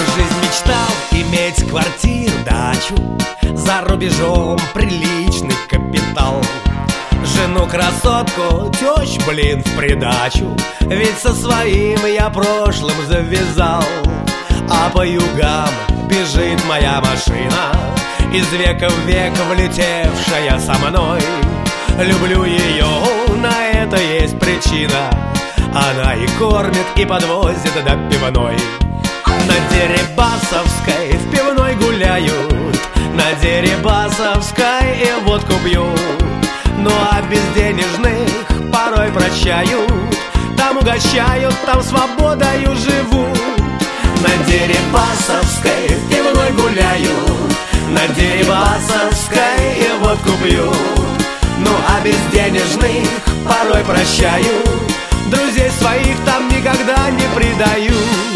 жизнь мечтал иметь квартиру, дачу, за рубежом приличный капитал, жену красотку, тещ, блин, в придачу. Ведь со своим я прошлым завязал. А по югам бежит моя машина, из века в век влетевшая со мной. Люблю ее, на это есть причина. Она и кормит, и подвозит до пивной. На Дерибасовской в пивной гуляют, на Дерибасовской и водку пьют. Ну а безденежных порой прощают, там угощают, там свободою живут. На Дерибасовской в пивной гуляют, на Дерибасовской и водку пьют. Ну а безденежных порой прощают, друзей своих там никогда не предают.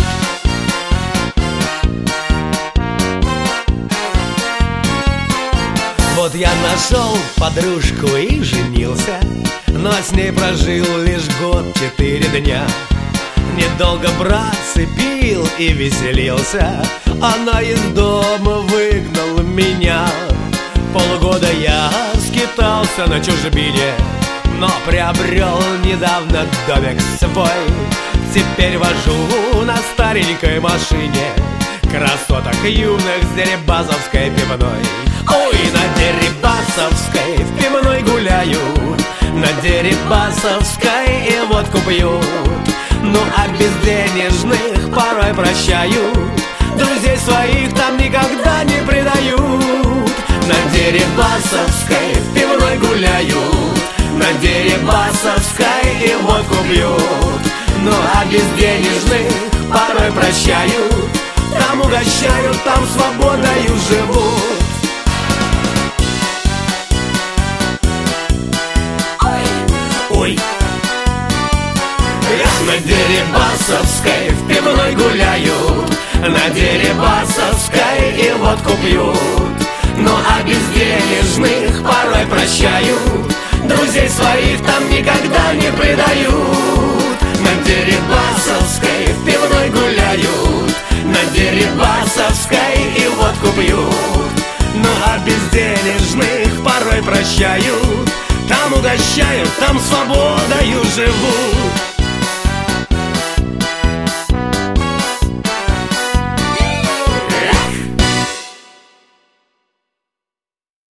Вот я нашел подружку и женился, но с ней прожил лишь год 4 дня. Недолго, братцы, пил и веселился, она из дома выгнала меня. Полгода я скитался на чужбине, но приобрел недавно домик свой. Теперь вожу на старенькой машине красоток юных с Дерибасовской пивной. Ой, на Дерибасовской в пивной гуляют, на Дерибасовской и водку пьют. Ну а безденежных порой прощают, друзей своих там никогда не предают. На Дерибасовской в пивной гуляют, на Дерибасовской и водку пьют. Ну а безденежных порой прощают, там угощают, там свободою живут. Ой, я на Дерибасовской в пивной гуляют, на Дерибасовской и водку пьют. Ну а безденежных порой прощают, друзей своих там никогда не предают. На Дерибасовской в пивной гуляют, на Дерибасовской и водку пьют. Ну а безденежных порой прощают, там угощают, там свободою живут.